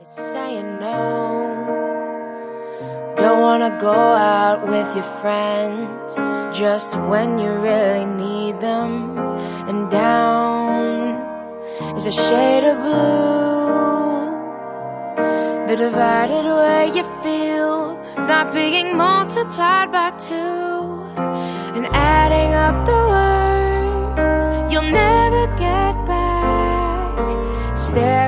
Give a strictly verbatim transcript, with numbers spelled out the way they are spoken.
It's saying no. Don't wanna go out with your friends just when you really need them. And down is a shade of blue, the divided way you feel, not being multiplied by two, and adding up the words you'll never get back. Stare